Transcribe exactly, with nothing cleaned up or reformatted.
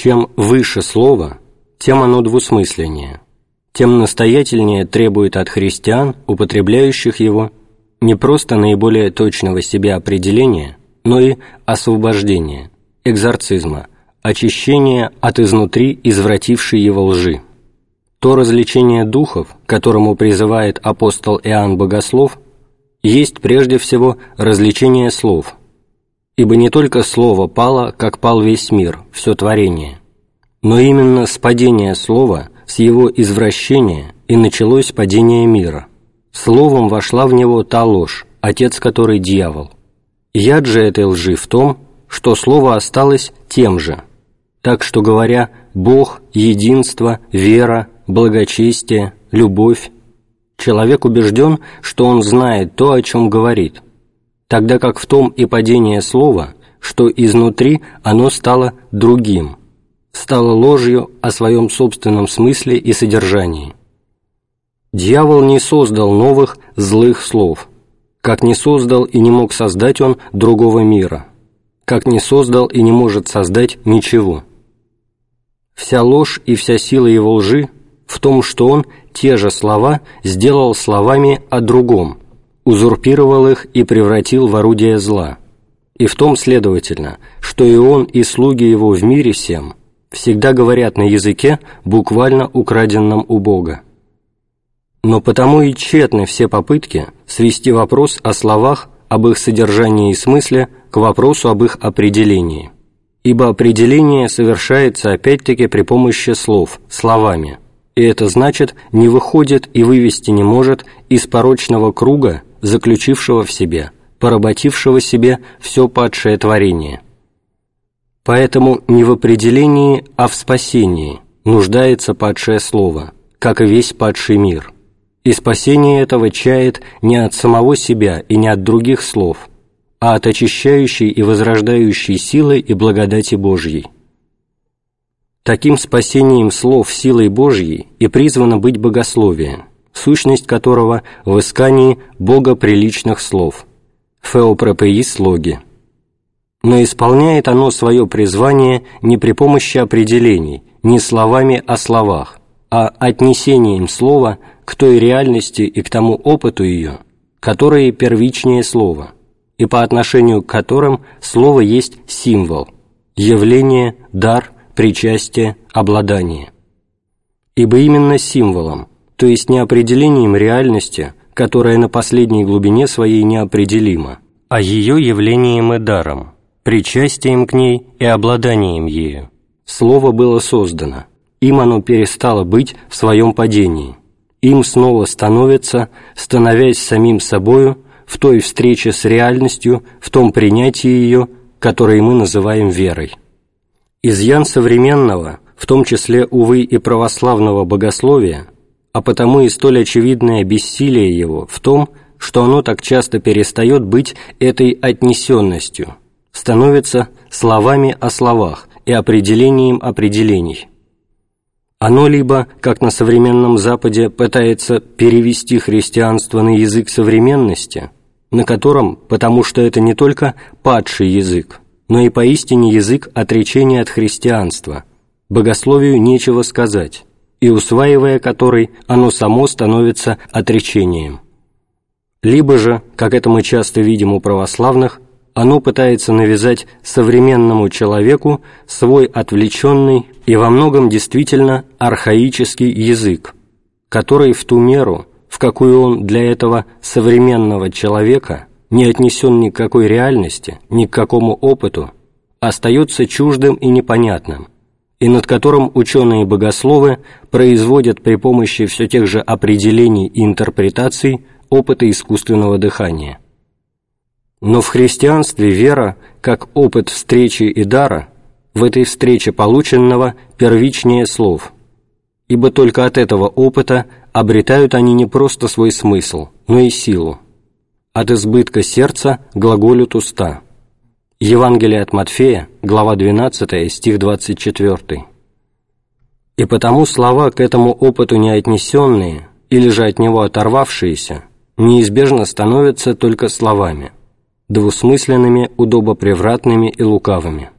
Чем выше слово, тем оно двусмысленнее, тем настоятельнее требует от христиан, употребляющих его, не просто наиболее точного себе определения, но и освобождения, экзорцизма, очищения от изнутри извратившей его лжи. То развлечение духов, к которому призывает апостол Иоанн Богослов, есть прежде всего развлечение слов, ибо не только слово пало, как пал весь мир, все творение, но именно с падения слова, с его извращения и началось падение мира. Словом вошла в него та ложь, отец которой дьявол. Яд же этой лжи в том, что слово осталось тем же, так что, говоря «Бог», «единство», «вера», «благочестие», «любовь», человек убежден, что он знает то, о чем говорит, тогда как в том и падение слова, что изнутри оно стало другим, стало ложью о своем собственном смысле и содержании. Дьявол не создал новых злых слов, как не создал и не мог создать он другого мира, как не создал и не может создать ничего. Вся ложь и вся сила его лжи в том, что он те же слова сделал словами о другом, узурпировал их и превратил в орудие зла, и в том, следовательно, что и он, и слуги его в мире всем всегда говорят на языке, буквально украденном у Бога. Но потому и тщетны все попытки свести вопрос о словах, об их содержании и смысле к вопросу об их определении, ибо определение совершается опять-таки при помощи слов, словами, и это значит не выходит и вывести не может из порочного круга, заключившего в себе, поработившего себе все падшее творение. Поэтому не в определении, а в спасении нуждается падшее слово, как и весь падший мир. И спасение этого чает не от самого себя и не от других слов, а от очищающей и возрождающей силы и благодати Божьей. Таким спасением слов силой Божьей и призвано быть богословие, сущность которого в искании богоприличных слов, «феопропеис логи». Но исполняет оно свое призвание не при помощи определений, не словами о словах, а отнесением слова к той реальности и к тому опыту ее, которые первичнее слова, и по отношению к которым слово есть символ, явление, дар, причастие, обладание. Ибо именно символом, то есть не определением реальности, которая на последней глубине своей неопределима, а ее явлением и даром, причастием к ней и обладанием ею, слово было создано, им оно перестало быть в своем падении, им снова становится, становясь самим собою, в той встрече с реальностью, в том принятии ее, которое мы называем верой. Изъян современного, в том числе, увы, и православного богословия, а потому и столь очевидное бессилие его в том, что оно так часто перестает быть этой отнесенностью, становится словами о словах и определением определений. Оно либо, как на современном Западе, пытается перевести христианство на язык современности, на котором, потому что это не только падший язык, но и поистине язык отречения от христианства, богословию нечего сказать, и усваивая который, оно само становится отречением. Либо же, как это мы часто видим у православных, оно пытается навязать современному человеку свой отвлеченный и во многом действительно архаический язык, который в ту меру, в какую он для этого современного человека не отнесен ни к какой реальности, ни к какому опыту, остается чуждым и непонятным, и над которым ученые-богословы производят при помощи все тех же определений и интерпретаций опыта искусственного дыхания. Но в христианстве вера, как опыт встречи и дара, в этой встрече полученного первичнее слов, ибо только от этого опыта обретают они не просто свой смысл, но и силу. От избытка сердца глаголют уста. Евангелие от Матфея, глава двенадцатая, стих двадцать четвёртый. И потому слова, к этому опыту не отнесенные или же от него оторвавшиеся, неизбежно становятся только словами, двусмысленными, удобопревратными и лукавыми.